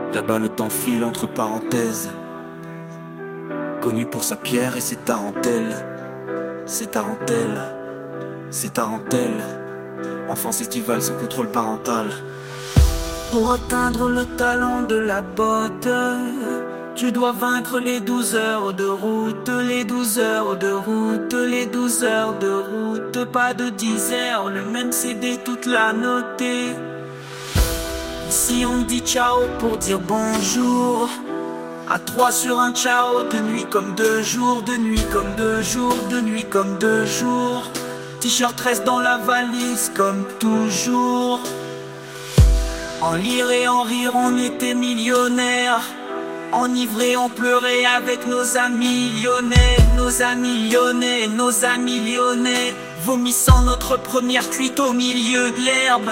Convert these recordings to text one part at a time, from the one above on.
Là-bas le temps file entre parenthèses. Connu pour sa pierre et ses tarentelles. Ses tarentelles, ses tarentelles. Enfance estivale sans contrôle parental. Pour atteindre le talent de la botte, tu dois vaincre les 12 heures de route, les 12 heures de route, les 12 heures de route. Pas de 10 heures, le même CD toute la notée. Ici on dit ciao pour dire bonjour. À 3 sur un ciao, de nuit comme de jour, de nuit comme de jour, de nuit comme de jour. T-shirt reste dans la valise comme toujours. En lire et en rire on était millionnaires. Enivrés on pleurait avec nos amis lyonnais. Nos amis lyonnais, nos amis lyonnais. Vomissant notre première cuite au milieu de l'herbe.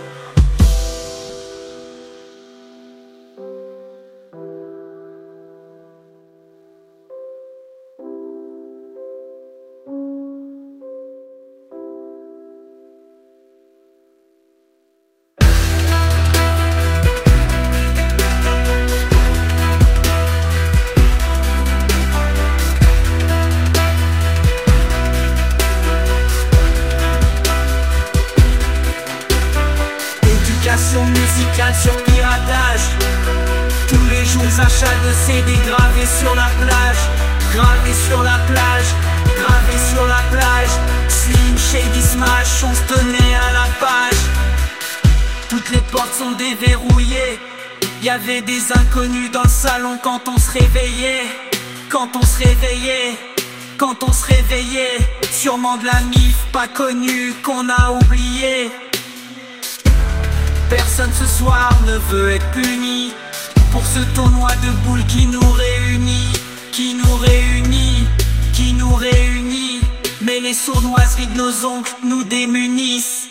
Éducation musicale sur piratage. Tous les jours achats de CD gravés sur la plage. Gravés sur la plage, gravés sur la plage. Slim, Shady, Smash, on se tenait à la page. Toutes les portes sont déverrouillées. Y'avait des inconnus dans le salon quand on se réveillait. Quand on se réveillait, quand on se réveillait. Sûrement de la mif pas connue qu'on a oublié. Personne ce soir ne veut être puni pour ce tournoi de boules qui nous réunit, qui nous réunit, qui nous réunit. Mais les sournoiseries de nos oncles nous démunissent.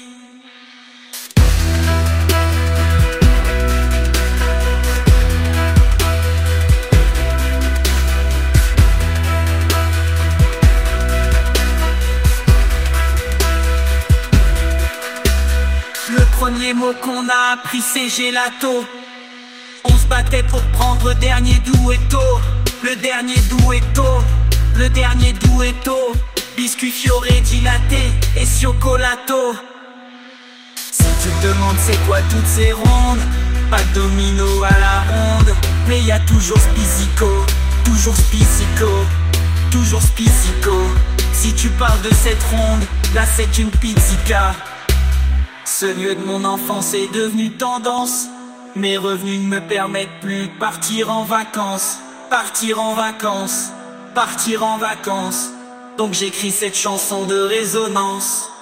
Le premier mot qu'on a appris c'est gelato. On se battait pour prendre le dernier duetto. Le dernier duetto, le dernier duetto. Biscuit fioré dilaté et cioccolato. Si tu te demandes c'est quoi toutes ces rondes, pas de domino à la ronde. Mais y a toujours Spicico, toujours Spicico, toujours Spicico. Si tu parles de cette ronde, là c'est une pizzica. Ce lieu de mon enfance est devenu tendance. Mes revenus ne me permettent plus de partir en vacances. Partir en vacances, partir en vacances. Donc j'écris cette chanson de résonance.